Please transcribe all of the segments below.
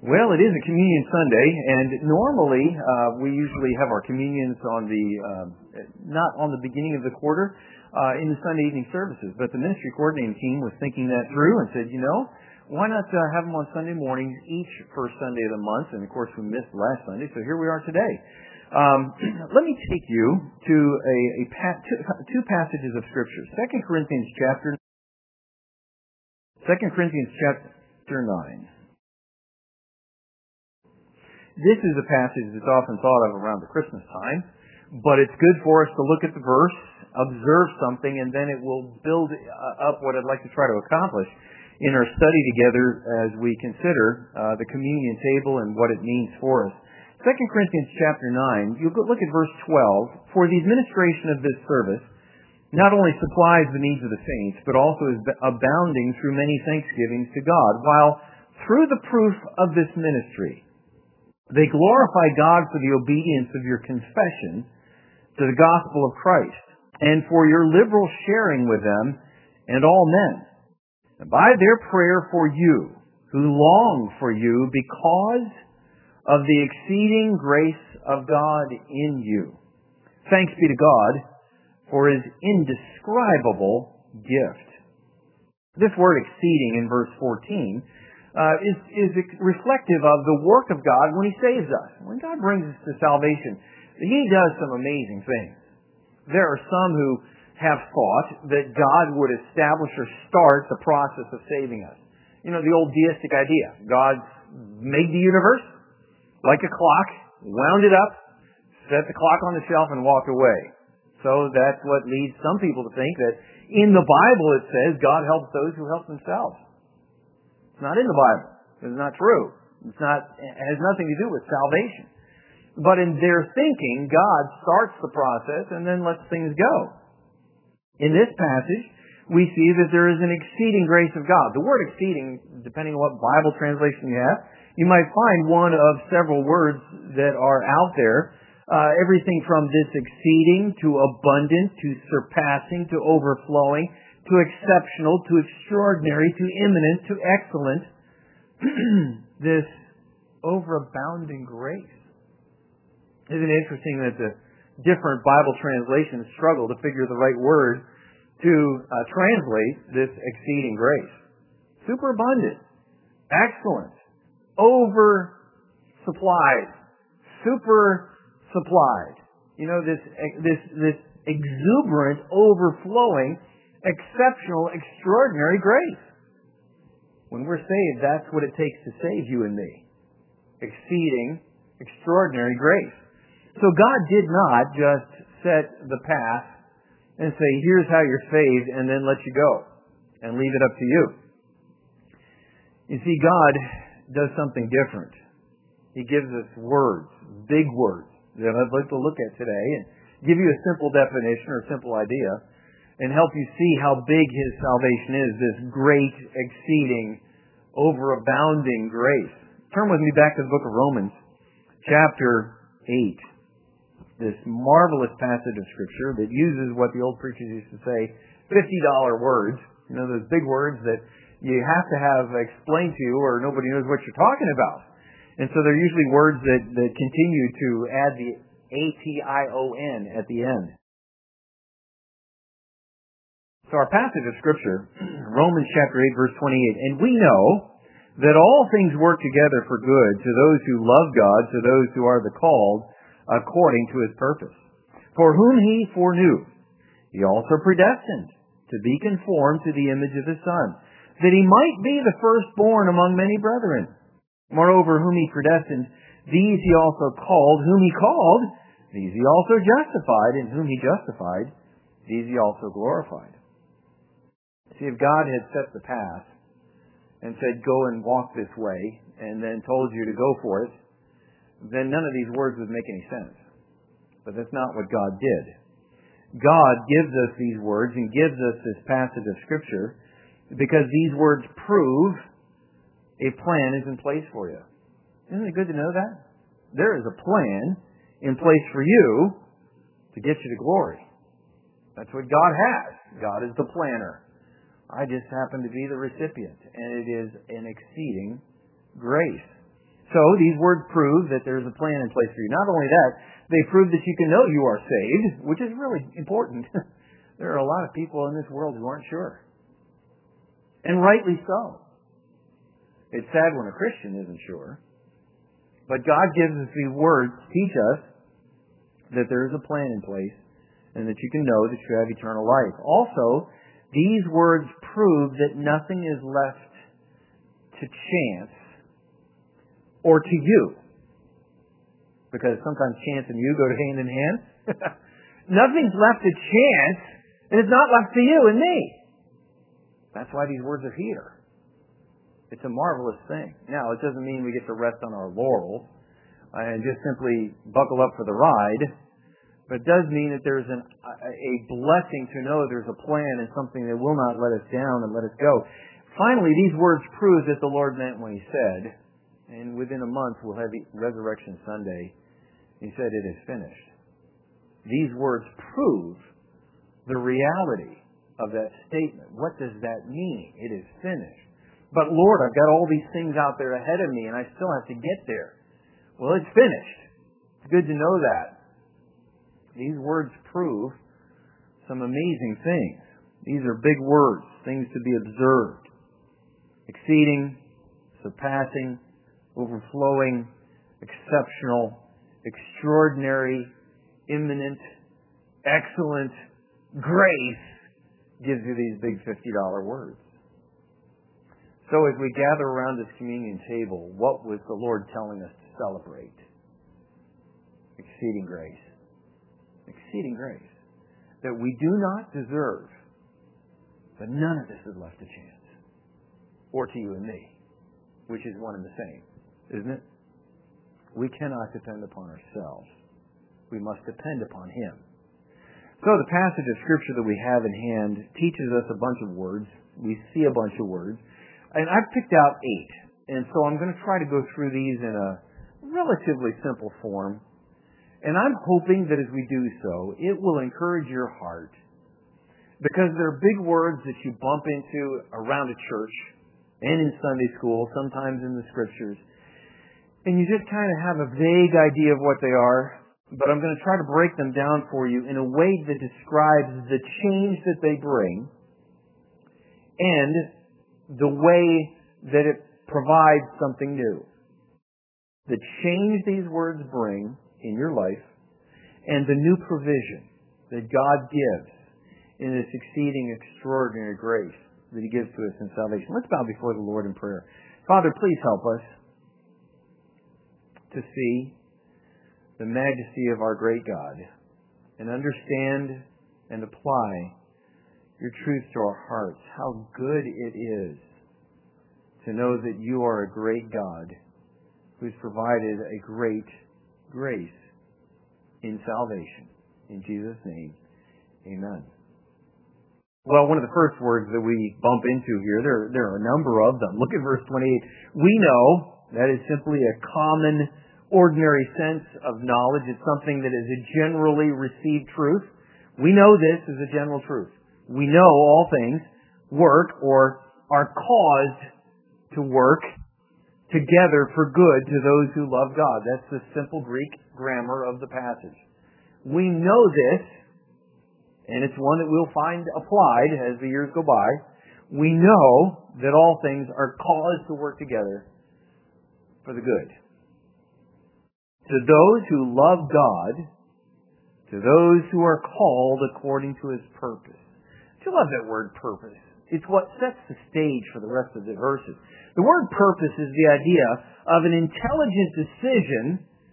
Well, it is a Communion Sunday, and normally we usually have our communions on not on the beginning of the quarter in the Sunday evening services. But the ministry coordinating team was thinking that through and said, why not have them on Sunday mornings each first Sunday of the month? And of course, we missed last Sunday, so here we are today. Let me take you to two passages of Scripture: 2 Corinthians chapter 9. This is a passage that's often thought of around the Christmas time, but it's good for us to look at the verse, observe something, and then it will build up what I'd like to try to accomplish in our study together as we consider the communion table and what it means for us. 2 Corinthians chapter 9, you look at verse 12. For the administration of this service not only supplies the needs of the saints, but also is abounding through many thanksgivings to God, while through the proof of this ministry they glorify God for the obedience of your confession to the gospel of Christ, and for your liberal sharing with them and all men, and by their prayer for you, who long for you because of the exceeding grace of God in you. Thanks be to God for His indescribable gift. This word exceeding in verse 14 is reflective of the work of God when He saves us. When God brings us to salvation, He does some amazing things. There are some who have thought that God would establish or start the process of saving us. The old deistic idea. God made the universe like a clock, wound it up, set the clock on the shelf, and walked away. So that's what leads some people to think that in the Bible it says God helps those who help themselves. It's not in the Bible. It's not true. It has nothing to do with salvation. But in their thinking, God starts the process and then lets things go. In this passage, we see that there is an exceeding grace of God. The word exceeding, depending on what Bible translation you have, you might find one of several words that are out there. Everything from this exceeding to abundant to surpassing to overflowing to exceptional, to extraordinary, to imminent, to excellent, this overabounding grace. Isn't it interesting that the different Bible translations struggle to figure the right word to translate this exceeding grace? Superabundant, excellent, oversupplied, super supplied. This exuberant, overflowing, exceptional, extraordinary grace. When we're saved, that's what it takes to save you and me. Exceeding, extraordinary grace. So God did not just set the path and say, here's how you're saved, and then let you go and leave it up to you. You see, God does something different. He gives us words, big words, that I'd like to look at today and give you a simple definition or a simple idea, and help you see how big His salvation is, this great, exceeding, overabounding grace. Turn with me back to the book of Romans, chapter 8. This marvelous passage of Scripture that uses what the old preachers used to say, $50 words. Those big words that you have to have explained to you or nobody knows what you're talking about. And so they're usually words that continue to add the A-T-I-O-N at the end. So our passage of Scripture, Romans chapter 8, verse 28, and we know that all things work together for good to those who love God, to those who are the called according to His purpose. For whom He foreknew, He also predestined to be conformed to the image of His Son, that He might be the firstborn among many brethren. Moreover, whom He predestined, these He also called. Whom He called, these He also justified. And whom He justified, these He also glorified. See, if God had set the path and said, go and walk this way, and then told you to go for it, then none of these words would make any sense. But that's not what God did. God gives us these words and gives us this passage of Scripture because these words prove a plan is in place for you. Isn't it good to know that? There is a plan in place for you to get you to glory. That's what God has. God is the planner. I just happen to be the recipient, and it is an exceeding grace. So these words prove that there's a plan in place for you. Not only that, they prove that you can know you are saved, which is really important. There are a lot of people in this world who aren't sure. And rightly so. It's sad when a Christian isn't sure. But God gives us these words to teach us that there is a plan in place and that you can know that you have eternal life. Also, these words prove that nothing is left to chance or to you. Because sometimes chance and you go hand in hand. Nothing's left to chance, and it's not left to you and me. That's why these words are here. It's a marvelous thing. Now, it doesn't mean we get to rest on our laurels and just simply buckle up for the ride. But it does mean that there's a blessing to know there's a plan and something that will not let us down and let us go. Finally, these words prove that the Lord meant when He said, and within a month we'll have Resurrection Sunday, He said, "It is finished." These words prove the reality of that statement. What does that mean? It is finished. But Lord, I've got all these things out there ahead of me and I still have to get there. Well, it's finished. It's good to know that. These words prove some amazing things. These are big words, things to be observed. Exceeding, surpassing, overflowing, exceptional, extraordinary, imminent, excellent, grace gives you these big $50 words. So as we gather around this communion table, what was the Lord telling us to celebrate? Exceeding grace. Exceeding grace. That we do not deserve, but none of this is left to chance. Or to you and me, which is one and the same, isn't it? We cannot depend upon ourselves. We must depend upon Him. So the passage of Scripture that we have in hand teaches us a bunch of words. We see a bunch of words. And I've picked out 8. And so I'm going to try to go through these in a relatively simple form. And I'm hoping that as we do so, it will encourage your heart. Because they're big words that you bump into around a church and in Sunday school, sometimes in the Scriptures. And you just kind of have a vague idea of what they are. But I'm going to try to break them down for you in a way that describes the change that they bring and the way that it provides something new. The change these words bring in your life and the new provision that God gives in this exceeding extraordinary grace that He gives to us in salvation. Let's bow before the Lord in prayer. Father, please help us to see the majesty of our great God and understand and apply your truth to our hearts. How good it is to know that you are a great God who's provided a great grace in salvation. In Jesus' name, amen. Well, one of the first words that we bump into here, there are a number of them. Look at verse 28. We know that is simply a common, ordinary sense of knowledge. It's something that is a generally received truth. We know this is a general truth. We know all things work or are caused to work together for good to those who love God. That's the simple Greek grammar of the passage. We know this, and it's one that we'll find applied as the years go by. We know that all things are caused to work together for the good. To those who love God, to those who are called according to His purpose. I love that word purpose. It's what sets the stage for the rest of the verses. The word purpose is the idea of an intelligent decision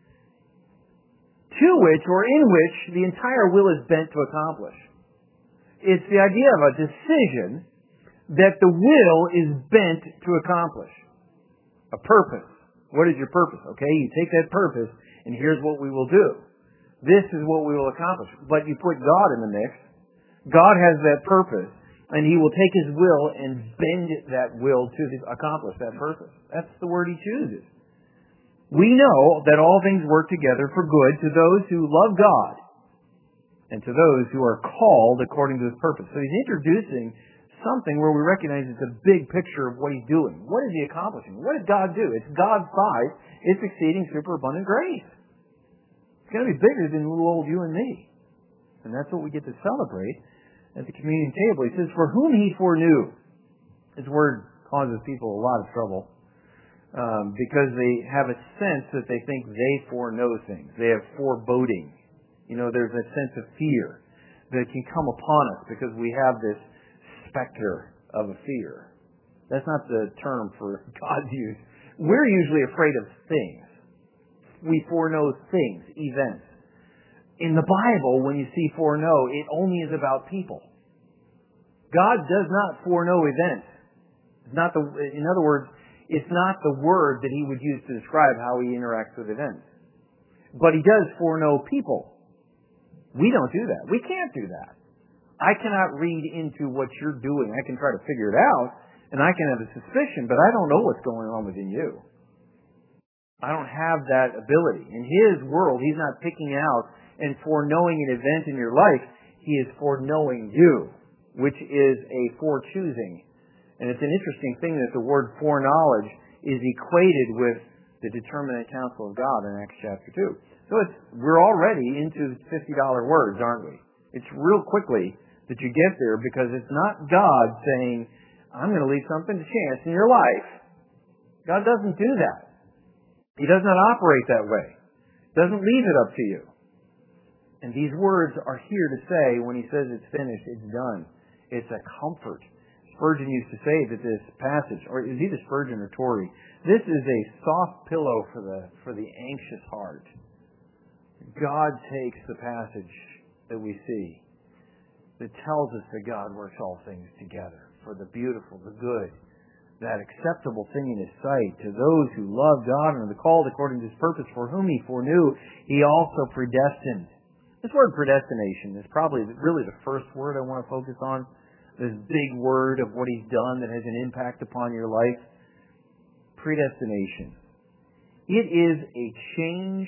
to which or in which the entire will is bent to accomplish. It's the idea of a decision that the will is bent to accomplish. A purpose. What is your purpose? Okay, you take that purpose and here's what we will do. This is what we will accomplish. But you put God in the mix. God has that purpose, and He will take His will and bend that will to accomplish that purpose. That's the word He chooses. We know that all things work together for good to those who love God and to those who are called according to His purpose. So He's introducing something where we recognize it's a big picture of what He's doing. What is He accomplishing? What did God do? It's God's size. It's exceeding superabundant grace. It's going to be bigger than little old you and me. And that's what we get to celebrate at the communion table. He says, for whom He foreknew. His word causes people a lot of trouble because they have a sense that they think they foreknow things. They have foreboding. There's a sense of fear that can come upon us because we have this specter of a fear. That's not the term for God's use. We're usually afraid of things. We foreknow things, events. In the Bible, when you see foreknow, it only is about people. God does not foreknow events. In other words, it's not the word that He would use to describe how He interacts with events. But He does foreknow people. We don't do that. We can't do that. I cannot read into what you're doing. I can try to figure it out, and I can have a suspicion, but I don't know what's going on within you. I don't have that ability. In His world, He's not picking out and foreknowing an event in your life. He is foreknowing you, which is a forechoosing. And it's an interesting thing that the word foreknowledge is equated with the determinate counsel of God in Acts chapter 2. So we're already into $50 words, aren't we? It's real quickly that you get there because it's not God saying, I'm going to leave something to chance in your life. God doesn't do that. He does not operate that way. He doesn't leave it up to you. And these words are here to say, when He says it's finished, it's done. It's a comfort. Spurgeon used to say that this passage, or it was either Spurgeon or Torrey, this is a soft pillow for the anxious heart. God takes the passage that we see that tells us that God works all things together for the beautiful, the good, that acceptable thing in His sight. To those who love God and are called according to His purpose, for whom He foreknew, He also predestined. This word predestination is probably really the first word I want to focus on. This big word of what He's done that has an impact upon your life. Predestination. It is a change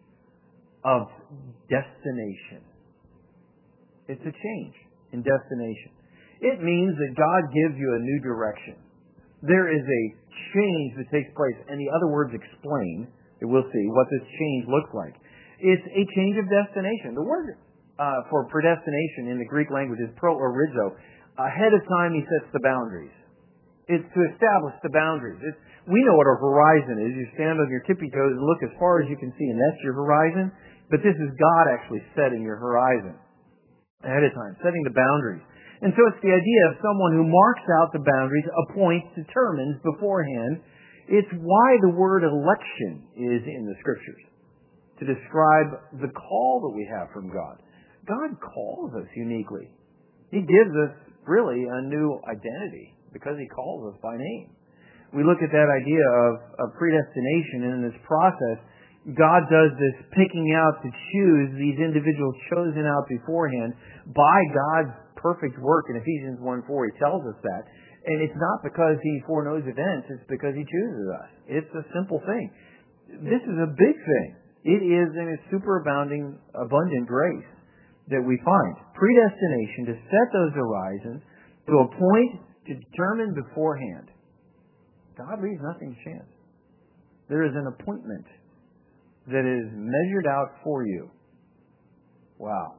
of destination. It's a change in destination. It means that God gives you a new direction. There is a change that takes place, and the other words explain, and we'll see, what this change looks like. It's a change of destination. The word for predestination in the Greek language is proorizo. Ahead of time, He sets the boundaries. It's to establish the boundaries. We know what a horizon is. You stand on your tippy toes and look as far as you can see, and that's your horizon. But this is God actually setting your horizon ahead of time, setting the boundaries. And so it's the idea of someone who marks out the boundaries, appoints, determines beforehand. It's why the word election is in the Scriptures, to describe the call that we have from God. God calls us uniquely. He gives us really a new identity because He calls us by name. We look at that idea of predestination, and in this process, God does this picking out to choose these individuals chosen out beforehand by God's perfect work. In Ephesians 1:4, He tells us that. And it's not because He foreknows events, it's because He chooses us. It's a simple thing. This is a big thing. It is in its superabounding, abundant grace that we find. Predestination, to set those horizons, to appoint, to determine beforehand. God leaves nothing to chance. There is an appointment that is measured out for you. Wow.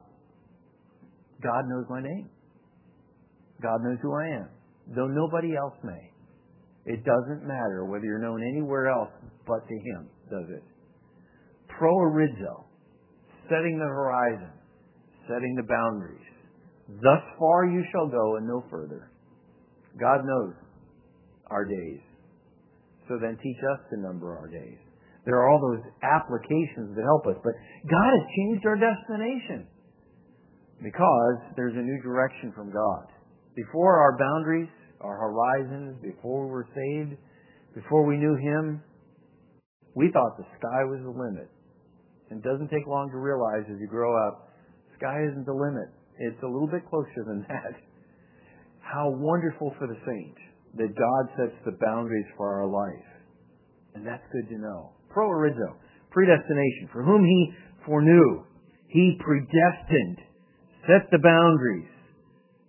God knows my name. God knows who I am, though nobody else may. It doesn't matter whether you're known anywhere else but to Him, does it? Proorizo, setting the horizon, setting the boundaries. Thus far you shall go and no further. God knows our days. So then teach us to number our days. There are all those applications that help us. But God has changed our destination because there's a new direction from God. Before our boundaries, our horizons, before we were saved, before we knew Him, we thought the sky was the limit. And it doesn't take long to realize as you grow up, the sky isn't the limit. It's a little bit closer than that. How wonderful for the saint that God sets the boundaries for our life. And that's good to know. Proorizo, predestination, for whom He foreknew, He predestined, set the boundaries,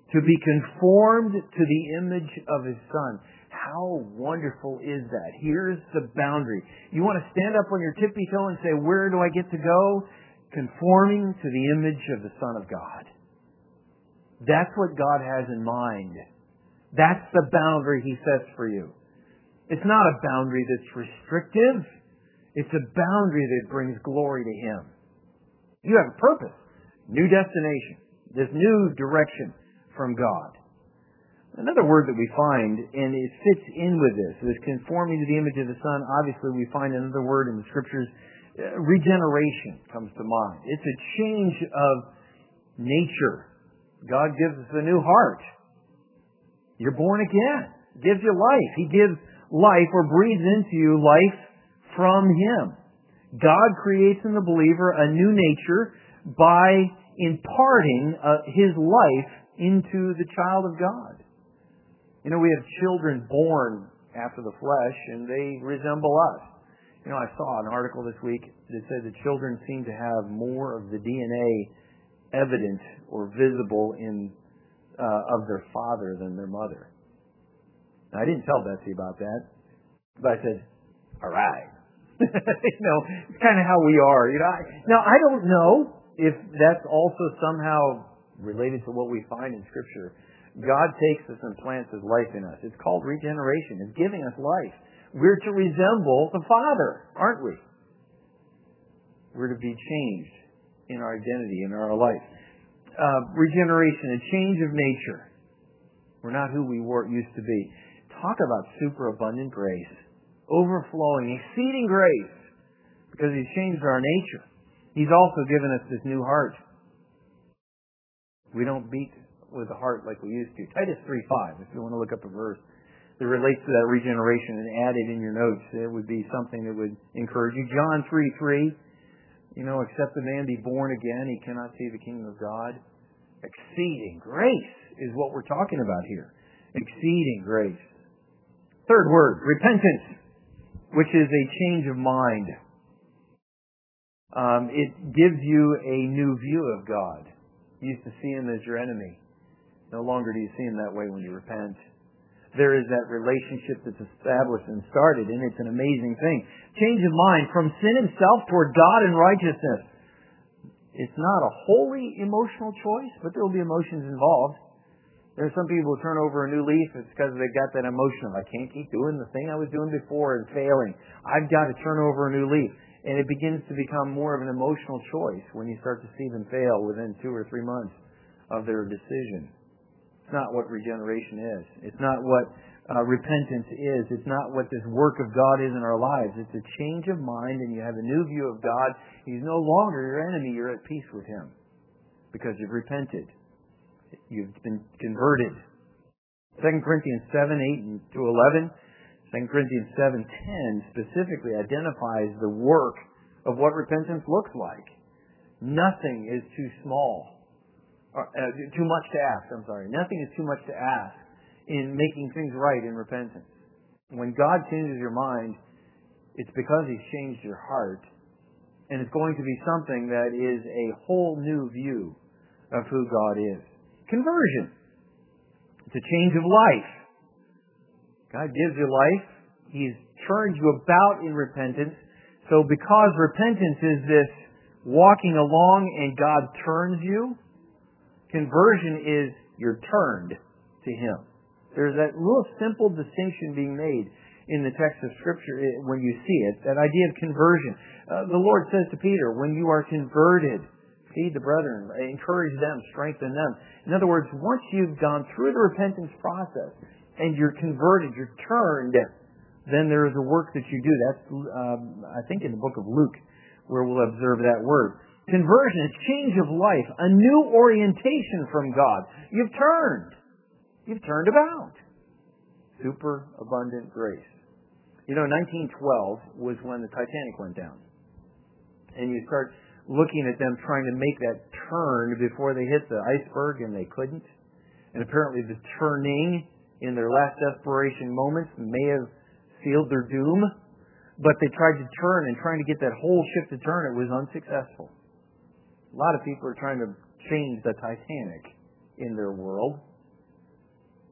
to be conformed to the image of His Son. How wonderful is that? Here's the boundary. You want to stand up on your tippy toe and say, where do I get to go? Conforming to the image of the Son of God. That's what God has in mind. That's the boundary He sets for you. It's not a boundary that's restrictive. It's a boundary that brings glory to Him. You have a purpose, new destination, this new direction from God. Another word that we find, and it fits in with this conforming to the image of the Son. Obviously, we find another word in the Scriptures, regeneration comes to mind. It's a change of nature. God gives us a new heart. You're born again. He gives you life. He gives life or breathes into you life from Him. God creates in the believer a new nature by imparting His life into the child of God. You know, we have children born after the flesh, and they resemble us. You know, I saw an article this week that said that children seem to have more of the DNA evident or visible in of their father than their mother. Now, I didn't tell Betsy about that, but I said, all right. You know, it's kind of how we are. You know, now, I don't know if that's also somehow related to what we find in Scripture. God takes us and plants His life in us. It's called regeneration. It's giving us life. We're to resemble the Father, aren't we? We're to be changed in our identity, in our life. Regeneration, a change of nature. We're not who we used to be. Talk about superabundant grace. Overflowing, exceeding grace. Because He's changed our nature. He's also given us this new heart. We don't beat with a heart like we used to. Titus 3:5, if you want to look up a verse that relates to that regeneration and add it in your notes, it would be something that would encourage you. John 3:3, you know, except the man be born again, he cannot see the kingdom of God. Exceeding grace is what we're talking about here. Exceeding grace. Third word, repentance, which is a change of mind. It gives you a new view of God. You used to see Him as your enemy. No longer do you see Him that way when you repent. There is that relationship that's established and started, and it's an amazing thing. Change of mind from sin Himself toward God and righteousness. It's not a wholly emotional choice, but there will be emotions involved. There are some people who turn over a new leaf. It's because they've got that emotion of, I can't keep doing the thing I was doing before and failing. I've got to turn over a new leaf. And it begins to become more of an emotional choice when you start to see them fail within 2 or 3 months of their decision. It's not what regeneration is. It's not what repentance is. It's not what this work of God is in our lives. It's a change of mind, and you have a new view of God. He's no longer your enemy. You're at peace with Him because you've repented. You've been converted. 2 Corinthians 7:8-11. 2 Corinthians 7:10 specifically identifies the work of what repentance looks like. Nothing is too small. Too much to ask, Nothing is too much to ask in making things right in repentance. When God changes your mind, it's because He's changed your heart, and it's going to be something that is a whole new view of who God is. Conversion. It's a change of life. God gives you life. He's turned you about in repentance. So because repentance is this walking along and God turns you, conversion is you're turned to Him. There's that little simple distinction being made in the text of Scripture when you see it, that idea of conversion. The Lord says to Peter, when you are converted, feed the brethren, encourage them, strengthen them. In other words, once you've gone through the repentance process and you're converted, you're turned, then there is a work that you do. That's, I think, in the book of Luke, where we'll observe that word. Conversion, a change of life, a new orientation from God. You've turned. You've turned about. Super abundant grace. You know, 1912 was when the Titanic went down. And you start looking at them trying to make that turn before they hit the iceberg, and they couldn't. And apparently the turning in their last desperation moments may have sealed their doom. But they tried to turn, and trying to get that whole ship to turn, it was unsuccessful. A lot of people are trying to change the Titanic in their world.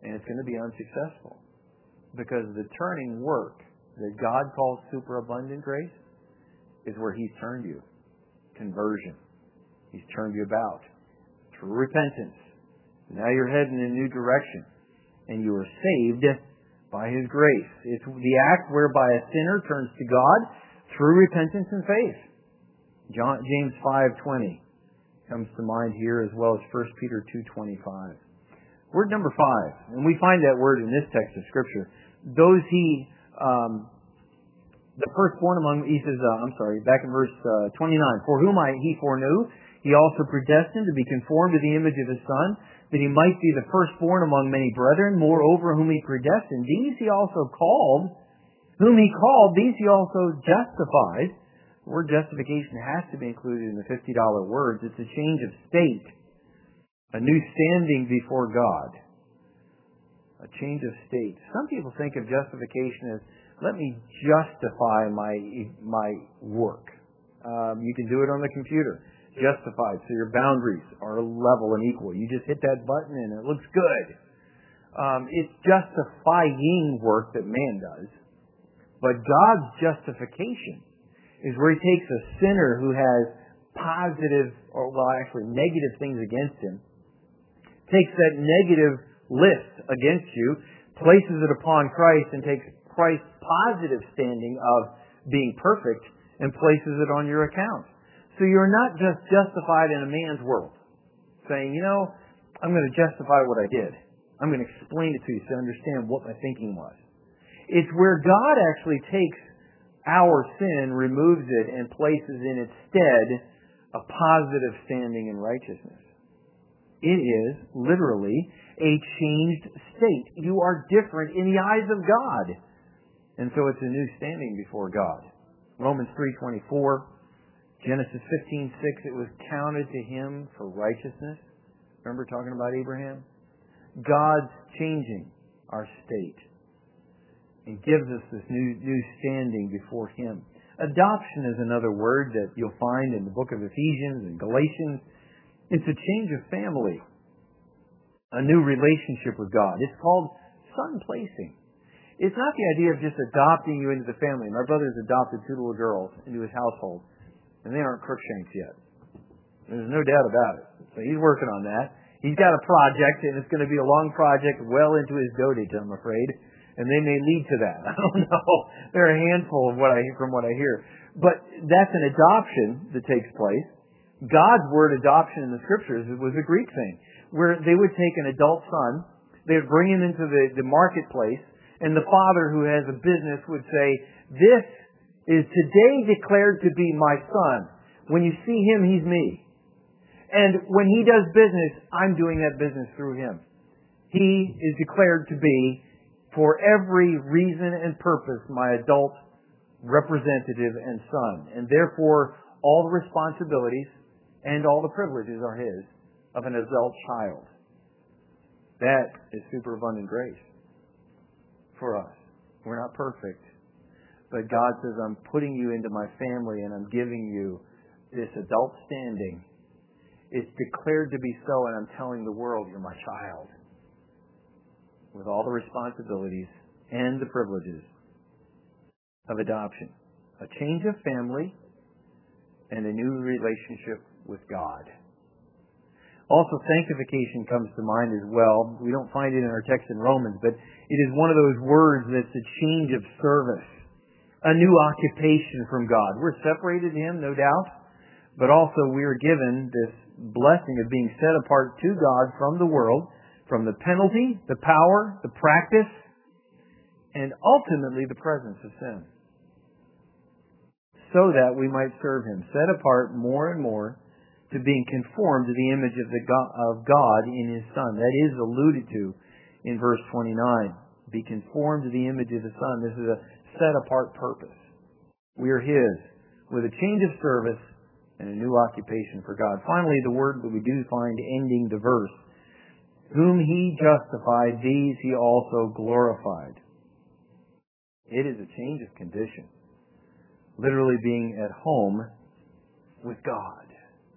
And it's going to be unsuccessful. Because the turning work that God calls superabundant grace is where He's turned you. Conversion. He's turned you about. True repentance. Now you're heading in a new direction. And you are saved by His grace. It's the act whereby a sinner turns to God through repentance and faith. James 5:20 comes to mind here, as well as 1 Peter 2:25. Word number 5, and we find that word in this text of Scripture. Those the firstborn among, he says, back in verse 29, for whom He foreknew, He also predestined to be conformed to the image of His Son, that He might be the firstborn among many brethren. Moreover, whom He predestined, these He also called. Whom He called, these He also justified. The word justification has to be included in the $50 words. It's a change of state. A new standing before God. A change of state. Some people think of justification as, let me justify my work. You can do it on the computer. Justified, so your boundaries are level and equal. You just hit that button and it looks good. It's justifying work that man does. But God's justification is where He takes a sinner who has positive, or actually negative things against him, takes that negative list against you, places it upon Christ, and takes Christ's positive standing of being perfect and places it on your account. So you're not just justified in a man's world, saying, I'm going to justify what I did. I'm going to explain it to you so you understand what my thinking was. It's where God actually takes our sin, removes it, and places in its stead a positive standing in righteousness. It is literally a changed state. You are different in the eyes of God. And so it's a new standing before God. Romans 3:24, Genesis 15:6, it was counted to him for righteousness. Remember talking about Abraham? God's changing our state and gives us this new standing before Him. Adoption is another word that you'll find in the book of Ephesians and Galatians. It's a change of family, a new relationship with God. It's called son placing. It's not the idea of just adopting you into the family. My brother's adopted 2 little girls into his household, and they aren't Crookshanks yet. There's no doubt about it. So he's working on that. He's got a project, and it's going to be a long project well into his dotage, I'm afraid. And they may lead to that. I don't know. They're a handful of from what I hear. But that's an adoption that takes place. God's word adoption in the Scriptures was a Greek thing, where they would take an adult son, they would bring him into the marketplace, and the father who has a business would say, this is today declared to be my son. When you see him, he's me. And when he does business, I'm doing that business through him. He is declared to be, for every reason and purpose, my adult representative and son. And therefore, all the responsibilities and all the privileges are his of an adult child. That is superabundant grace for us. We're not perfect. But God says, I'm putting you into my family and I'm giving you this adult standing. It's declared to be so, and I'm telling the world, you're my child. With all the responsibilities and the privileges of adoption. A change of family and a new relationship with God. Also, sanctification comes to mind as well. We don't find it in our text in Romans, but it is one of those words that's a change of service. A new occupation from God. We're separated in Him, no doubt, but also we are given this blessing of being set apart to God from the world, from the penalty, the power, the practice, and ultimately the presence of sin. So that we might serve Him, set apart more and more to being conformed to the image of God in His Son. That is alluded to in verse 29. Be conformed to the image of the Son. This is a set apart purpose. We are His with a change of service and a new occupation for God. Finally, the word that we do find ending the verse. Whom He justified, these He also glorified. It is a change of condition. Literally being at home with God.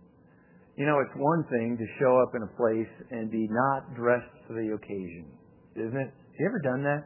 You know, it's one thing to show up in a place and be not dressed for the occasion. isn't it? Have you ever done that?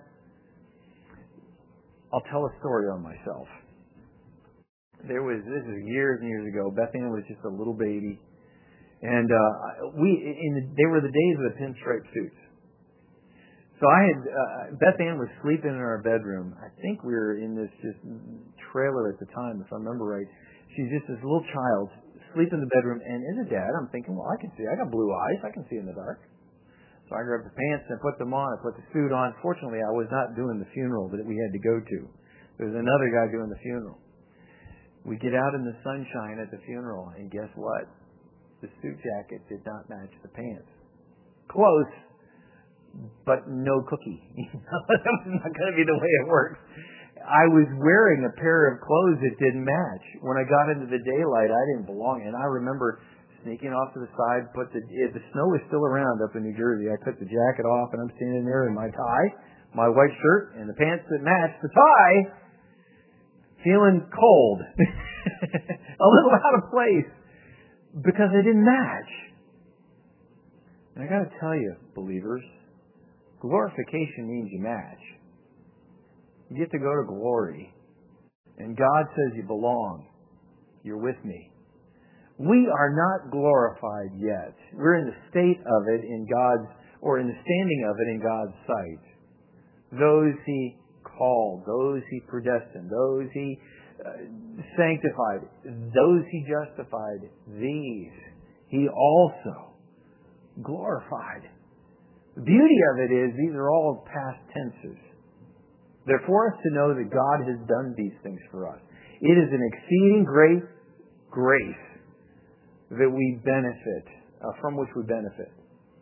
I'll tell a story on myself. This is years and years ago. Beth Ann was just a little baby. And they were the days of the pinstripe suits. So Beth Ann was sleeping in our bedroom. I think we were in this just trailer at the time, if I remember right. She's just this little child, asleep in the bedroom. And as a dad, I'm thinking, well, I can see. I got blue eyes. I can see in the dark. So I grabbed the pants and put them on. I put the suit on. Fortunately, I was not doing the funeral that we had to go to. There was another guy doing the funeral. We get out in the sunshine at the funeral, and guess what? The suit jacket did not match the pants. Close, but no cookie. That was not going to be the way it works. I was wearing a pair of clothes that didn't match. When I got into the daylight, I didn't belong. And I remember sneaking off to the side, the snow was still around up in New Jersey. I took the jacket off, and I'm standing there in my tie, my white shirt, and the pants that matched the tie, feeling cold, a little out of place, because they didn't match. And I got to tell you, believers, glorification means you match. You get to go to glory, and God says you belong. You're with me. We are not glorified yet. We're in the state of it in the standing of it in God's sight. Those He called, those He predestined, those He sanctified, those He justified, these He also glorified. The beauty of it is these are all past tenses. They're for us to know that God has done these things for us. It is an exceeding great grace that we benefit, from which we benefit.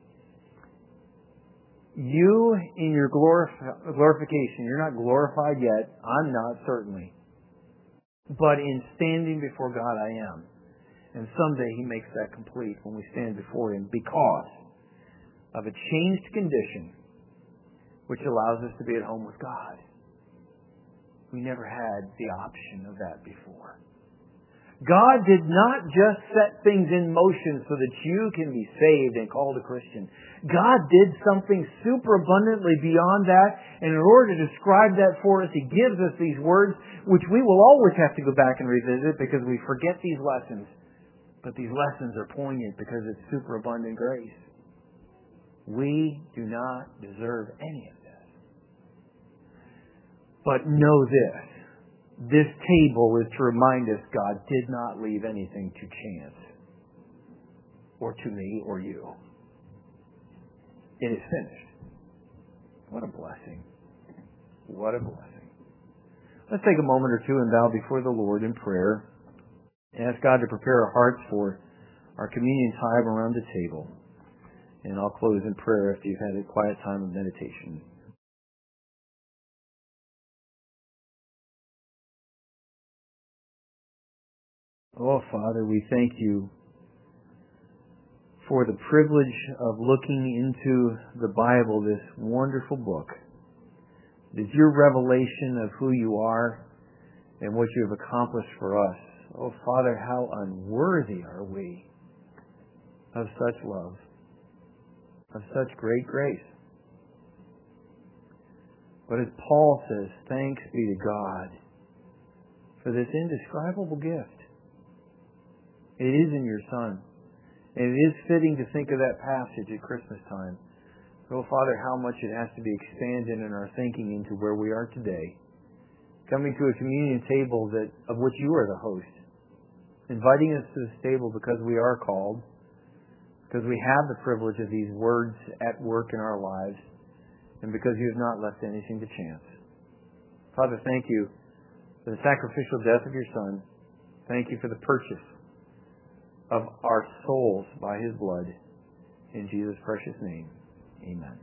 You, in your glorification, you're not glorified yet. I'm not, certainly. But in standing before God, I am. And someday He makes that complete when we stand before Him because of a changed condition which allows us to be at home with God. We never had the option of that before. God did not just set things in motion so that you can be saved and called a Christian. God did something super abundantly beyond that, and in order to describe that for us, He gives us these words, which we will always have to go back and revisit because we forget these lessons. But these lessons are poignant because it's super abundant grace. We do not deserve any of this. But know this. This table is to remind us God did not leave anything to chance or to me or you. It is finished. What a blessing. What a blessing. Let's take a moment or two and bow before the Lord in prayer and ask God to prepare our hearts for our communion time around the table. And I'll close in prayer after you've had a quiet time of meditation. Oh, Father, we thank You for the privilege of looking into the Bible, this wonderful book. It is Your revelation of who You are and what You have accomplished for us. Oh, Father, how unworthy are we of such love, of such great grace. But as Paul says, thanks be to God for this indescribable gift. It is in Your Son. And it is fitting to think of that passage at Christmas time. Oh, Father, how much it has to be expanded in our thinking into where we are today. Coming to a communion table of which You are the host. Inviting us to this table because we are called. Because we have the privilege of these words at work in our lives. And because You have not left anything to chance. Father, thank You for the sacrificial death of Your Son. Thank You for the purchase of our souls by His blood. In Jesus' precious name, amen.